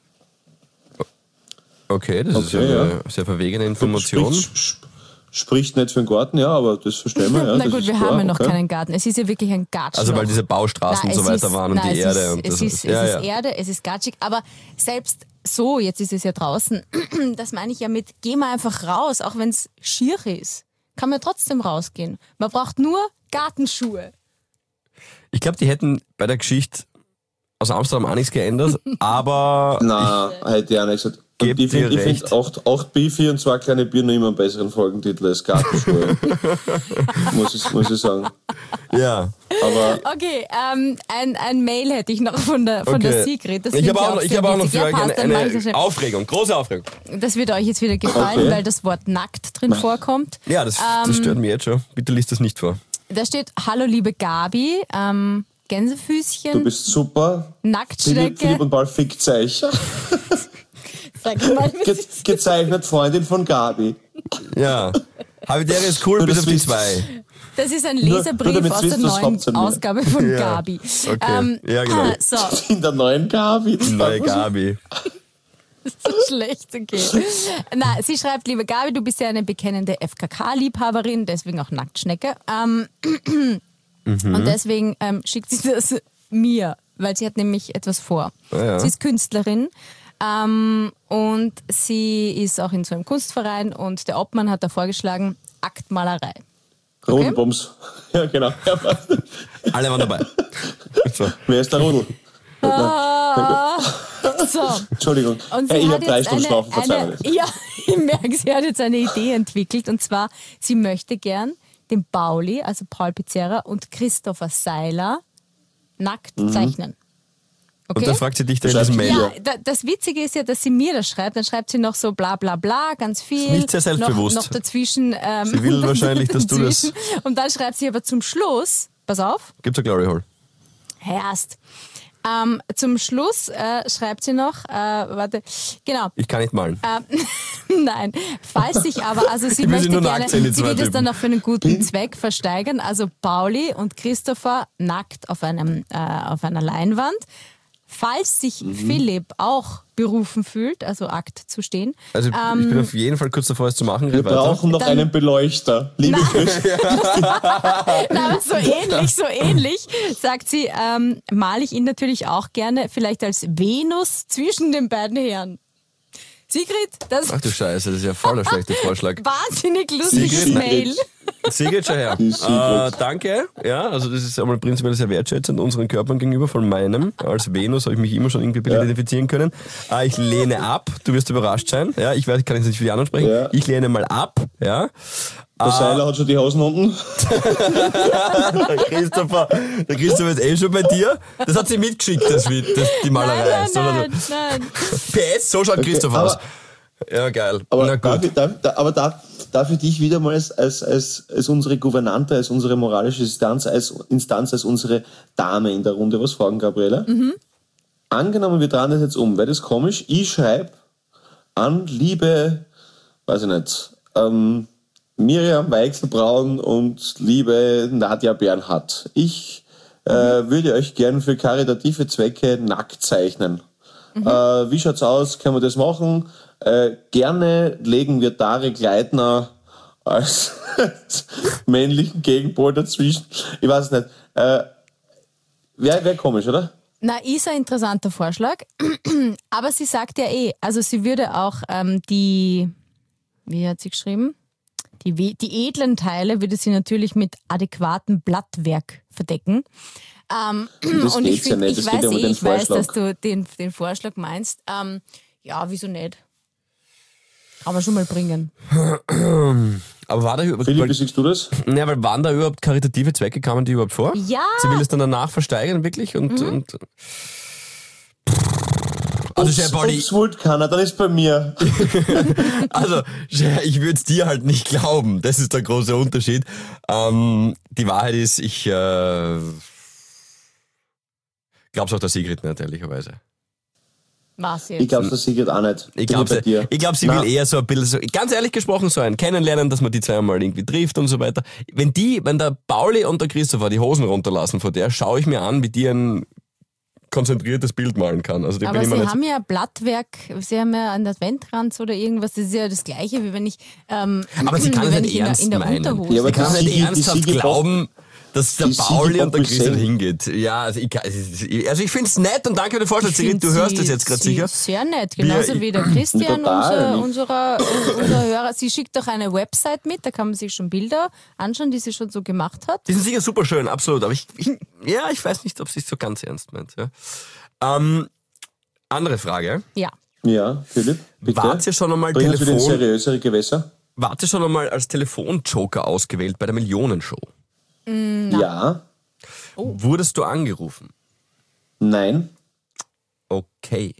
Okay, das ist Okay, ja ja. eine sehr verwegene Information. Spricht nicht für den Garten, ja, aber das verstehen wir. Ja, Na das gut, ist wir klar, haben ja noch okay. keinen Garten. Es ist ja wirklich ein Gatsch. Also weil diese Baustraßen und so weiter waren und die Erde. Und Es ist Erde, es ist gatschig, aber selbst so, jetzt ist es ja draußen, das meine ich ja mit, geh mal einfach raus, auch wenn es schier ist. Kann man trotzdem rausgehen. Man braucht nur Gartenschuhe. Ich glaube, die hätten bei der Geschichte aus Amsterdam auch nichts geändert, aber Nein, hätte ich auch nicht gesagt. Und Gebt ich finde ihr recht. 8 Bifi und 2 kleine Bier noch immer einen besseren Folgentitel als Gartenschuhe. muss ich sagen. ja. Aber Okay, ein Mail hätte ich noch von der Sigrid. Das Ich finde habe auch, sehr noch witzig. für Ja, euch passt, dann mach ich das eine schnell. Aufregung, große Aufregung. Das wird euch jetzt wieder gefallen, Okay. weil das Wort nackt drin vorkommt. Ja, das stört mich jetzt schon. Bitte liest das nicht vor. Da steht, hallo liebe Gabi, du Gänsefüßchen, bist super. Nacktschnecke. Philipp und Paul fickt euch. Sag mal, Gezeichnet Freundin von Gabi. Ja. Habitäre ist cool, Nur bis das auf die wisst- 2. das ist ein Nur Leserbrief damit aus der wisst, was neuen hauptsächlich- Ausgabe von Ja. Gabi. Okay. Ja, genau. So, In der neuen Gabi. Neue Gabi. so schlecht, okay. Na, sie schreibt, liebe Gabi, du bist ja eine bekennende FKK-Liebhaberin, deswegen auch Nacktschnecke. Und deswegen schickt sie das mir, weil sie hat nämlich etwas vor. Ja. Sie ist Künstlerin und sie ist auch in so einem Kunstverein und der Obmann hat da vorgeschlagen, Aktmalerei. Rodelbums. Ja, genau. Ja, passt. Alle waren dabei. So. Wer ist der Rodel? So. Entschuldigung. Und sie Hey, ich hat habe 3 jetzt Stunden schlafen, verzeih mir eine, das. ja, ich merke, sie hat jetzt eine Idee entwickelt und zwar, sie möchte gern den Pauli, also Paul Pizzerra und Christopher Seiler nackt zeichnen. Und Okay. dann fragt sie dich da in diesem Mail. Ja, das Witzige ist ja, dass sie mir das schreibt. Dann schreibt sie noch so bla bla bla, ganz viel. Nicht sehr selbstbewusst. Noch dazwischen. Sie will wahrscheinlich, dass du das... dazwischen. Und dann schreibt sie aber zum Schluss, pass auf, Gibt's ein Glory Hole? erst. Zum Schluss schreibt sie noch, warte, genau. Ich kann nicht malen. Nein, falls sich aber, also sie Ich will sie möchte nur gerne, nackt sehen, die sie zwei will das Typen. dann auch für einen guten Zweck versteigern. Also Pauli und Christopher nackt auf einer Leinwand. Falls sich Philipp auch berufen fühlt, also Akt zu stehen. Also ich bin auf jeden Fall kurz davor, es zu machen. Wir brauchen noch einen Beleuchter. Liebe Grüße. Nein, aber so ähnlich, sagt sie, male ich ihn natürlich auch gerne, vielleicht als Venus zwischen den beiden Herren. Sigrid, das Ach du Scheiße, das ist ja voll ein schlechter Vorschlag. wahnsinnig lustiges Sigrid, Mail. Sigrid, schau her. Die Sigrid. Danke. Ja, also das ist einmal prinzipiell sehr wertschätzend unseren Körpern gegenüber von meinem. Als Venus habe ich mich immer schon irgendwie identifizieren können. Ich lehne ab. Du wirst überrascht sein. Ja, ich kann jetzt nicht für die anderen sprechen. Ja. Ich lehne mal ab. Ja. Der Seiler hat schon die Hosen unten. Der Christopher ist eh schon bei dir. Das hat sie mitgeschickt, die Malerei. Nein. PS, so schaut Christopher aus. Ja, geil. Aber Na gut. darf ich dich wieder mal als unsere Gouvernante, als unsere moralische Instanz, als unsere Dame in der Runde was fragen, Gabriele? Angenommen, wir drehen das jetzt um. Wäre das komisch? Ich schreibe an liebe, weiß ich nicht, Miriam Weichselbraun und liebe Nadja Bernhardt. Ich würde euch gern für karitative Zwecke nackt zeichnen. Wie schaut's aus? Können wir das machen? Gerne legen wir Tarek Leitner als männlichen Gegenpol dazwischen. Ich weiß es nicht. Wäre komisch, oder? Na, ist ein interessanter Vorschlag. Aber sie sagt ja also sie würde auch wie hat sie geschrieben? Die edlen Teile würde sie natürlich mit adäquatem Blattwerk verdecken. Das und geht's ja nicht. Das geht ja um den ich weiß, Vorschlag. dass du den Vorschlag meinst. Ja, wieso nicht? Kann man schon mal bringen. Aber war da überhaupt... Philipp, wie siehst du das? Ja, weil waren da überhaupt karitative Zwecke, kamen die überhaupt vor? Ja! Sie will es dann danach versteigern, wirklich? Und also, Cher Pauli, Ob's wollt keiner, dann ist bei mir. also, Cher, ich würde es dir halt nicht glauben. Das ist der große Unterschied. Die Wahrheit ist, ich glaub's auch der Sigrid nicht, ehrlicherweise. Was Ich jetzt? glaube, das Sigrid auch nicht. Ich Bin bei dir. glaube, sie will eher so ein bisschen, so, ganz ehrlich gesprochen, so ein Kennenlernen, dass man die zweimal irgendwie trifft und so weiter. Wenn der Pauli und der Christopher die Hosen runterlassen von der, schaue ich mir an, wie die ein konzentriertes Bild malen kann. Also die Aber bin sie immer haben ja Blattwerk, sie haben ja einen Adventkranz oder irgendwas, das ist ja das Gleiche, wie wenn ich Aber sie kann es wenn nicht ich ernst in der meinen. Unterhose Ja, aber Ich kann die nicht Sigi- ernsthaft die Sigi- glauben, dass der die Sigi Pauli und der Christopher Bombusell- hingeht. Ja, also ich finde es nett und danke für den Vorschlag, Sigrid, du hörst das jetzt gerade sicher. Sehr nett, genauso wie der Christian, Total. unser Hörer. Sie schickt doch eine Website mit, da kann man sich schon Bilder anschauen, die sie schon so gemacht hat. Die sind sicher super schön, absolut. Aber ich weiß nicht, ob sie es so ganz ernst meint. Ja. Andere Frage. Ja. Ja, Philipp, bitte. Wart ihr schon einmal Bringen Sie den seriösere Gewässer? Wart ihr schon einmal als Telefonjoker ausgewählt bei der Millionenshow? Ja. Wurdest du angerufen? Nein. Okay.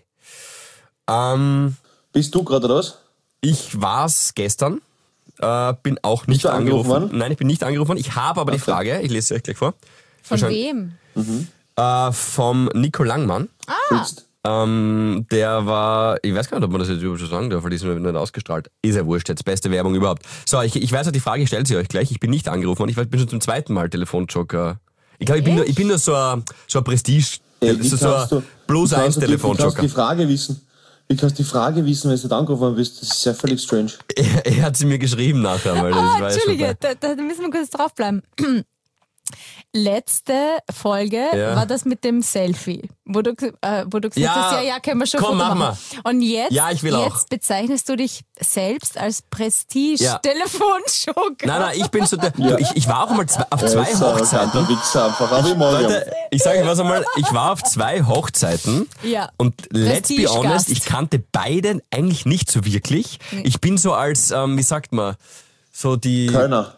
Bist du gerade oder was? Ich war's gestern. Bin auch nicht du angerufen angerufen. worden? Nein, ich bin nicht angerufen worden. Ich habe aber die Frage, ich lese sie euch gleich vor. Von Wahrscheinlich- wem? Vom Nico Langmann. Jetzt. Der war, ich weiß gar nicht, ob man das jetzt überhaupt schon sagen darf, weil die ist noch nicht ausgestrahlt. Ist ja wurscht, jetzt beste Werbung überhaupt. So, ich weiß auch, die Frage stellt sie euch gleich. Ich bin nicht angerufen worden. Ich bin schon zum zweiten Mal Telefonjoker. Ich glaube, ich bin nur so ein Prestige, so ein Plus 1 Wie kannst du Telefonjoker. die Frage wissen? Wie kannst du die Frage wissen, wenn du nicht angerufen worden bist? Das ist ja völlig strange. Er hat sie mir geschrieben nachher, weil das war ja schon Entschuldige, bei- da müssen wir kurz draufbleiben. Letzte Folge Ja. war das mit dem Selfie, wo du gesagt Ja, hast, ja, können wir schon komm, Foto mach machen. Und jetzt, Ja, ich will auch. jetzt bezeichnest du dich selbst als Ja. Prestige-Telefonjoker. Nein, ich bin so der, du, ich war auch mal auf zwei Hochzeiten. Wichser einfach, aber ich mag ihn. Leute, ich sage euch was einmal, ich war auf 2 Hochzeiten Ja. und let's be Prestigegast. honest, ich kannte beide eigentlich nicht so wirklich. Ich bin so als, wie sagt man, so die... Kölner.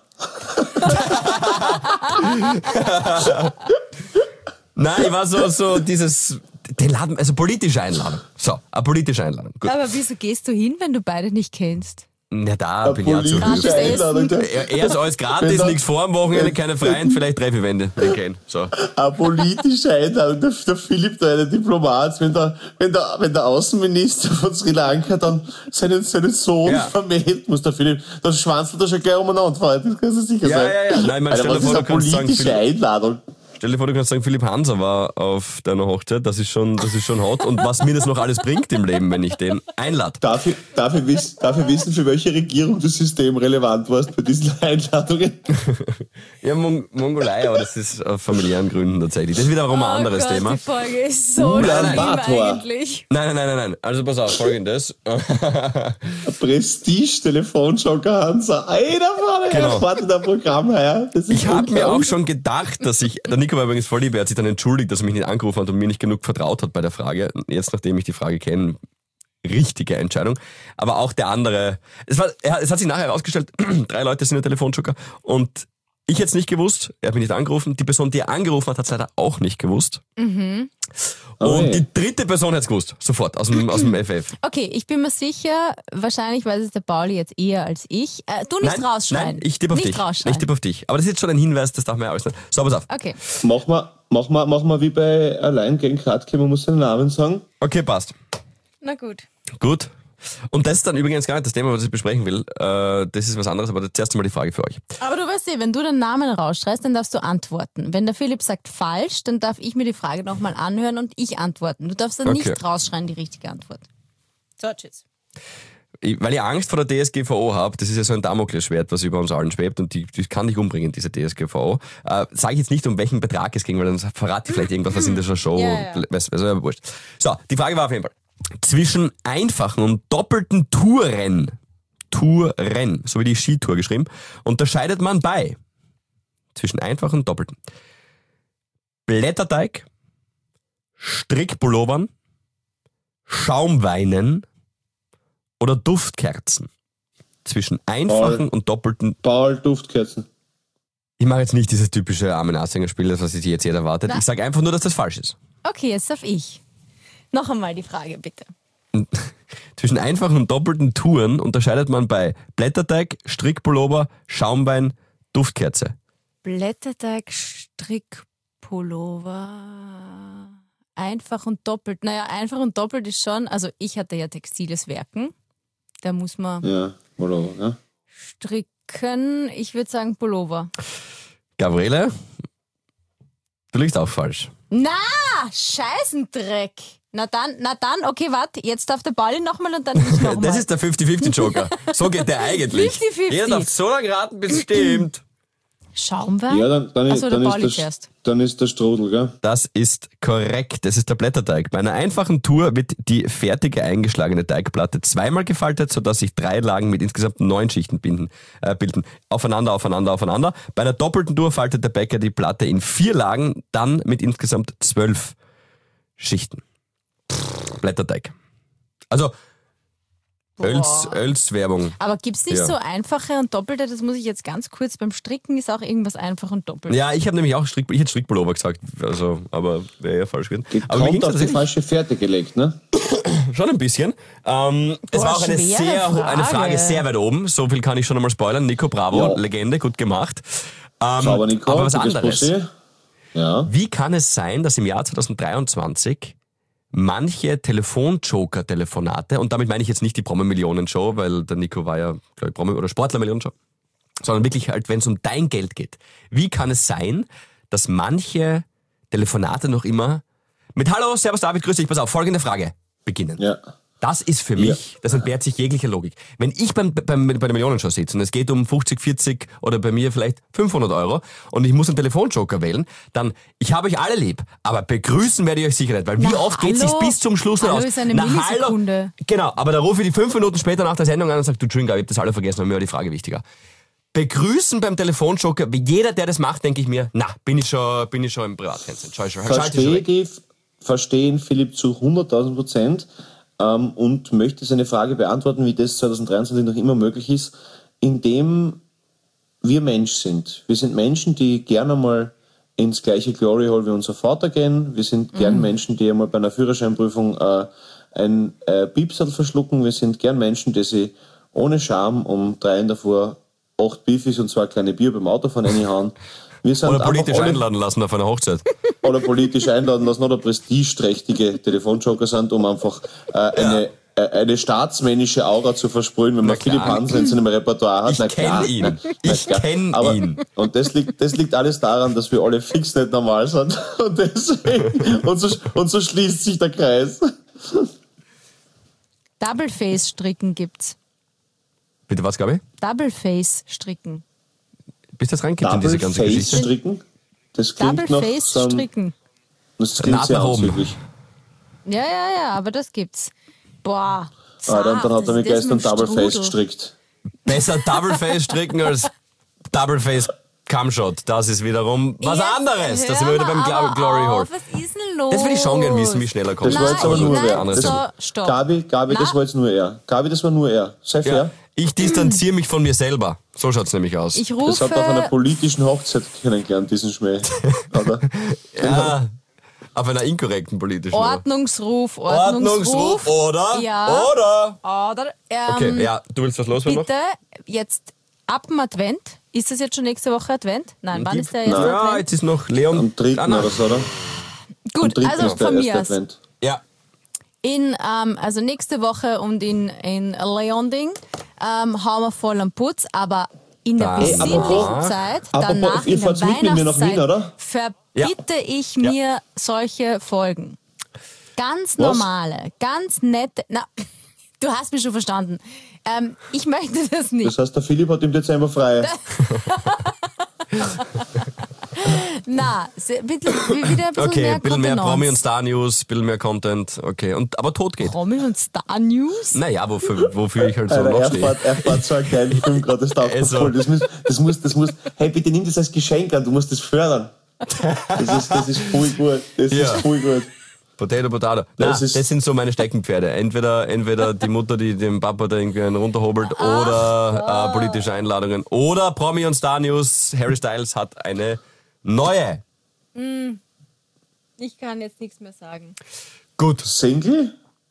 Nein, ich war so dieses... Den laden, also politische Einladung. So, eine politische Einladung. Gut. Aber wieso gehst du hin, wenn du beide nicht kennst? Ja, da bin ich ja zu Gratis höflich. Essen. Er ist alles gratis, nichts vor am Wochenende, keine Freien, vielleicht 3, 4 Wände. So. Eine politische Einladung. Der Philipp, der Diplomat, wenn der Außenminister von Sri Lanka dann seinen Sohn vermählt, muss der Philipp, dann schwanzt er schon gleich umeinander. Das kannst du sicher sein. Ja. Nein, man, stell dir vor, das ist eine politische Einladung. Stell dir vor, du kannst sagen, Philipp Hanser war auf deiner Hochzeit, das ist schon hot. Und was mir das noch alles bringt im Leben, wenn ich den einlade. Darf ich wissen, für welche Regierung du systemrelevant warst bei diesen Einladungen? Ja, Mongolei, aber das ist aus familiären Gründen tatsächlich. Das ist wiederum ein anderes Thema. Die Folge ist so schlimm eigentlich. Nein. Also pass auf, folgendes. Prestige-Telefonjoker Hansa. Er wartet ein Programm her. Ich habe mir auch schon gedacht, dass der Nico war übrigens voll lieb, er hat sich dann entschuldigt, dass er mich nicht angerufen hat und mir nicht genug vertraut hat bei der Frage. Jetzt, nachdem ich die Frage kenne, richtige Entscheidung. Aber auch der andere, es hat sich nachher herausgestellt, 3 Leute sind der Telefonjoker und ich hätte es nicht gewusst, er hat mich nicht angerufen. Die Person, die er angerufen hat, hat es leider auch nicht gewusst. Mhm. Und die dritte Person hat es gewusst, sofort, aus dem FF. Okay, ich bin mir sicher, wahrscheinlich weiß es der Pauli jetzt eher als ich. Du nicht rausschreien. Nein, ich tippe auf dich. Ich tippe auf dich. Aber das ist jetzt schon ein Hinweis, das darf man ja alles nicht. So, pass auf. Okay. Mach mal wie bei Allein gegen Katke, man muss seinen Namen sagen. Okay, passt. Na gut. Gut. Und das ist dann übrigens gar nicht das Thema, was ich besprechen will. Das ist was anderes, aber zuerst einmal die Frage für euch. Aber du weißt wenn du den Namen rausschreist, dann darfst du antworten. Wenn der Philipp sagt falsch, dann darf ich mir die Frage nochmal anhören und ich antworten. Du darfst dann nicht rausschreien, die richtige Antwort. So, tschüss. Weil ich Angst vor der DSGVO habe, das ist ja so ein Damoklesschwert, was über uns allen schwebt und die kann dich umbringen, diese DSGVO. Sage ich jetzt nicht, um welchen Betrag es ging, weil dann verrate ich vielleicht irgendwas, was in der Show, weiß ja wurscht. So, die Frage war auf jeden Fall. Zwischen einfachen und doppelten Touren, so wie die Skitour geschrieben, unterscheidet man bei zwischen einfachen und doppelten Blätterteig, Strickpullovern, Schaumweinen oder Duftkerzen. Zwischen einfachen und doppelten... Paul, Duftkerzen. Ich mache jetzt nicht dieses typische Armen-Aushängerspiel, das was sich jetzt jeder erwartet. Ich sage einfach nur, dass das falsch ist. Okay, jetzt darf ich. Noch einmal die Frage, bitte. Zwischen einfachen und doppelten Touren unterscheidet man bei Blätterteig, Strickpullover, Schaumwein, Duftkerze. Blätterteig, Strickpullover, einfach und doppelt. Naja, einfach und doppelt ist schon, also ich hatte ja textiles Werken. Da muss man Pullover, ja. Stricken, ich würde sagen Pullover. Gabriele, du liegst auch falsch. Na, Scheißendreck. Na dann, okay, warte, jetzt darf der Pauli nochmal und dann ich nochmal. Das ist der 50-50-Joker. So geht der eigentlich. 50-50. Jeder darf so lange raten, bis es stimmt. Schaumwein? Ja, dann ist der Strudel, gell? Das ist korrekt, das ist der Blätterteig. Bei einer einfachen Tour wird die fertige eingeschlagene Teigplatte zweimal gefaltet, sodass sich 3 Lagen mit insgesamt 9 Schichten bilden. Aufeinander. Bei einer doppelten Tour faltet der Bäcker die Platte in 4 Lagen, dann mit insgesamt 12 Schichten. Blätterteig. Also Ölswerbung. Aber gibt es nicht so einfache und doppelte? Das muss ich jetzt ganz kurz. Beim Stricken ist auch irgendwas einfach und doppelt. Ja, ich habe nämlich auch Strickpullover gesagt, also, aber wäre ja falsch gewesen. Aber kommt auf die falsche Fährte gelegt, ne? Schon ein bisschen. Es war auch eine Frage sehr weit oben. So viel kann ich schon einmal spoilern. Nico, bravo, Legende, gut gemacht. Sauber, Nico, aber was anderes. Ja. Wie kann es sein, dass im Jahr 2023 manche Telefonjoker-Telefonate, und damit meine ich jetzt nicht die Promi-Millionen-Show, weil der Nico war ja, glaube ich, Promi- oder Sportler-Millionen-Show, sondern wirklich halt, wenn es um dein Geld geht. Wie kann es sein, dass manche Telefonate noch immer mit Hallo, Servus David, grüß dich, pass auf, folgende Frage beginnen? Ja. Das ist für mich, das entbehrt sich jeglicher Logik. Wenn ich bei der Millionenshow sitze und es geht um 50, 40 oder bei mir vielleicht 500 Euro und ich muss einen Telefonjoker wählen, dann, ich habe euch alle lieb, aber begrüßen werde ich euch sicher nicht, weil wie oft geht es sich bis zum Schluss nicht aus? Ist eine Millisekunde. Hallo, genau, aber da rufe ich die 5 Minuten später nach der Sendung an und sage, du Entschuldigung, ich habe das alle vergessen, aber mir war die Frage wichtiger. Begrüßen beim Telefonjoker, wie jeder, der das macht, denke ich mir, bin ich schon im Privatfernsehen. Verstehen Philipp zu 100.000%. Und möchte seine Frage beantworten, wie das 2023 noch immer möglich ist, indem wir Mensch sind. Wir sind Menschen, die gerne mal ins gleiche Glory Hole wie unser Vater gehen. Wir sind gern Menschen, die einmal bei einer Führerscheinprüfung ein Piepsal verschlucken. Wir sind gern Menschen, die sich ohne Scham um 3 in der Früh 8 Beefies und 2 kleine Bier beim Autofahren reinhauen. Wir sind Oder politisch einladen lassen auf einer Hochzeit. Oder politisch einladen lassen oder prestigeträchtige Telefonjoker sind, um einfach eine staatsmännische Aura zu versprühen, wenn man Philipp Hansen in seinem Repertoire hat. Ich kenne ihn. Ich kenne ihn. Und das liegt alles daran, dass wir alle fix nicht normal sind. Und deswegen, und so schließt sich der Kreis. Double-Face-Stricken gibt's. Bitte was, Gabi? Double-Face-Stricken. Bis das reingibt in diese ganze Geschichte. Stricken? Das klingt nach Double-Face-Stricken. Das klingt sehr nach oben. anzüglich. Ja, aber das gibt's. Boah. Dann hat er mich das gestern mit dem Double-Face Strudel. gestrickt. Besser Double-Face stricken als Double-Face Cumshot. Das ist wiederum was anderes. Da sind wir wieder beim Glory Hole. Was ist denn los? Das will ich schon gerne wissen, wie schnell er kommt. Das war jetzt aber nur wer. Andere Sache. Stopp. Gabi, das war jetzt nur er. Gabi, das war nur er. Sei fair. Ja, ich distanziere mich von mir selber. So schaut's nämlich aus. Ich Das hat auf einer rufe... politischen Hochzeit kennengelernt, diesen Schmäh. Oder? Ja, auf einer inkorrekten politischen. Ordnungsruf. Oder? Ja. Oder? Okay, ja, du willst was loswerden noch? Bitte, jetzt ab dem Advent. Ist das jetzt schon nächste Woche Advent? Nein, wann ist der erste Ja, Advent? jetzt ist noch Leon. Am 3. oder so, oder? Am Gut, 3. also ist der von erste mir aus. Advent. Ja, Also nächste Woche und in Leonding hauen wir voll am Putz, aber in der Hey, besinnlichen apropos- Zeit, apropos, danach ihr in der fahrt mit mir nach Wien, Weihnachtszeit, oder? verbitte ich mir solche Folgen. Ganz Was? normale, ganz nette, du hast mich schon verstanden. Ich möchte das nicht. Das heißt, der Philipp hat im Dezember frei. Bitte wieder ein bisschen okay, mehr ein bisschen mehr Kontenance. Promi und Star News, ein bisschen mehr Content, okay. Aber tot geht. Promi und Star News? Naja, wofür ich halt so Alter, noch er stehe. fährt so einen geilen Film gerade, das taugt Also. voll. Das muss, hey, bitte nimm das als Geschenk an, du musst das fördern. Das ist voll gut. Das Ja. ist voll gut. Potato. Das sind so meine Steckenpferde. Entweder die Mutter, die dem Papa da irgendwie einen runterhobelt, oder politische Einladungen, oder Promi und Star News. Harry Styles hat eine neue. Ich kann jetzt nichts mehr sagen. Gut, Single?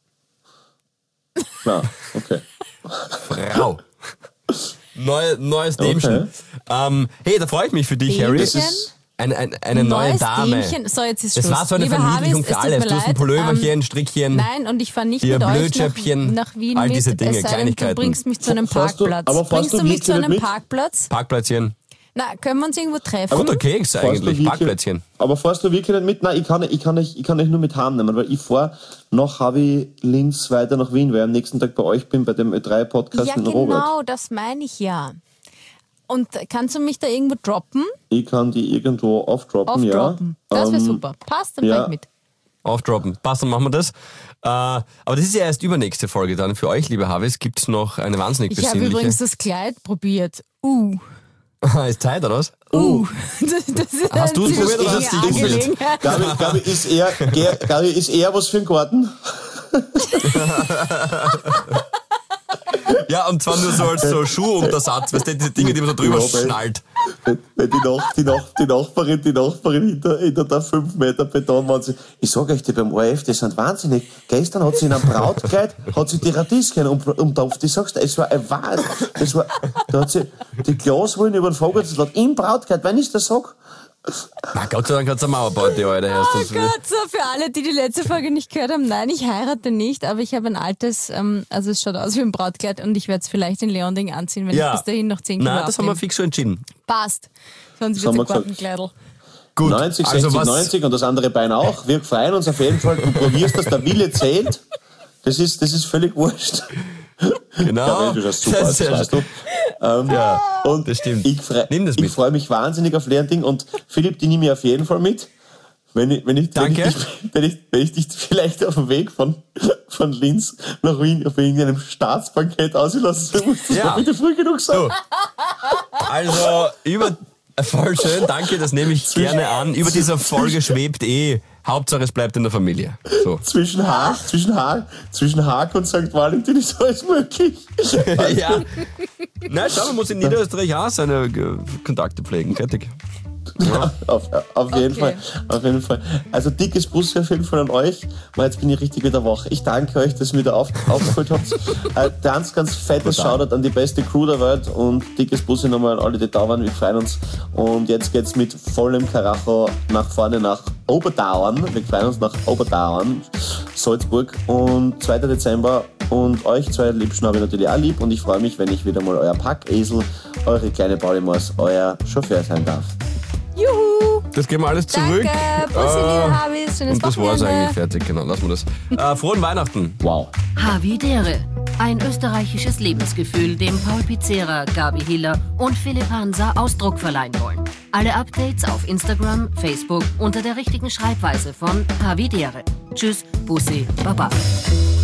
Na, okay. Frau. Neues Dämchen. Hey, da freue ich mich für dich, Harry. Dämchen? Eine neue Neues Dame. Dämchen. So, jetzt ist Das Schluss. war so eine Lieber Verniedlichung Harvis, für es tut alles. mir Du hast ein leid. Pulloverchen, Strickchen. Nein, und ich fahre nicht Ihr mit euch Blödschöpfchen, nach Wien all mit, diese Dinge, es sei denn, Kleinigkeiten. Du bringst mich zu einem Fährst du- Parkplatz. aber fährst Bringst du du mich zu wirklich einem mit? Parkplatz? Parkplätzchen. Na, können wir uns irgendwo treffen? Guter Keks Fährst du eigentlich, wirklich- Parkplätzchen. Aber fährst du wirklich nicht mit? Nein, ich kann euch nur mit heimnehmen, weil ich fahre nach Havi Linz weiter nach Wien, weil ich am nächsten Tag bei euch bin, bei dem Ö3-Podcast Ja, mit dem Robert. genau, das meine ich ja. Und kannst du mich da irgendwo droppen? Ich kann die irgendwo aufdroppen, Aufdroppen. ja. Das wäre super. Passt, dann ja. fahr ich mit. Aufdroppen. Passt, dann machen wir das. Aber das ist ja erst übernächste Folge dann. Für euch, liebe Harvis, gibt es noch eine wahnsinnig Ich habe besinnliche... übrigens das Kleid probiert. Ist Zeit, oder was? Das ist Hast du es eine probiert oder ziemlich hast du es enge probiert? Angelegenheit. Gabi, ist eher was für einen Garten? Ja, und zwar nur so als so Schuhuntersatz, weißt du, diese Dinge, die man so drüber Ja, weil- schnallt. Weil die Nachbarin hinter der 5 Meter Betonwand sagt, ich sag euch, die beim ORF, die sind wahnsinnig. Gestern hat sie in einem Brautkleid, hat sie die Radieschen umtopft. Ich sag's dir, es war ein Wahnsinn. Da hat sie die Glaswollen über den Vogel im Brautkleid, wenn ich das sag. Na, Gott sei Dank hat es eine Mauerparty, Alter. Erst. Oh Gott, so für alle, die letzte Folge nicht gehört haben, nein, ich heirate nicht, aber ich habe ein altes, also es schaut aus wie ein Brautkleid und ich werde es vielleicht in Leonding anziehen, wenn ich bis dahin noch 10 Kilo Nein, das haben wir abnehme. fix so entschieden. Passt. Sonst haben wird wir es ein gesagt. Gartenkleidl. Gut, 90, 60, also was, 90 und das andere Bein auch. Wir freuen uns auf jeden Fall. Du probierst, dass der Wille zählt. Das ist völlig wurscht. Genau. Ja, du schaust super aus, das weißt du. Ja, Und das stimmt. Ich Nimm das mit. freue mich wahnsinnig auf Lernding und Philipp, die nehme ich auf jeden Fall mit. Wenn ich dich vielleicht auf dem Weg von Linz nach Wien auf irgendeinem Staatsbankett auslassen, dann musst du Ja. bitte früh genug sein. Also, voll schön, danke, das nehme ich gerne an. Über dieser Folge schwebt Hauptsache es bleibt in der Familie. So. Zwischen Haag und St. Valentin ist alles möglich. Ja. Na, schau, man muss in Niederösterreich auch seine Kontakte pflegen. Fertig. Ja. Auf jeden Fall. Also dickes Bussi auf jeden Fall an euch. Jetzt bin ich richtig wieder wach. Ich danke euch, dass ihr wieder aufgeholt habt. Ganz fettes Shoutout an die beste Crew der Welt und dickes Bussi nochmal an alle, die da waren. Wir freuen uns. Und jetzt geht's mit vollem Karacho nach vorne nach Oberdauern. Wir freuen uns nach Oberdauern, Salzburg. Und 2. Dezember. Und euch zwei Liebsten habe ich natürlich auch lieb. Und ich freue mich, wenn ich wieder mal euer Packesel, eure kleine Paulimaus, euer Chauffeur sein darf. Juhu! Das geben wir alles zurück. Danke, Bussi, liebe Habis, schönes Und das war's Wochenende. eigentlich fertig, genau. Lassen wir das. Frohen Weihnachten. Wow. Havidere. Ein österreichisches Lebensgefühl, dem Paul Pizzera, Gabi Hiller und Philipp Hansa Ausdruck verleihen wollen. Alle Updates auf Instagram, Facebook unter der richtigen Schreibweise von Havidere. Tschüss, Bussi, Baba.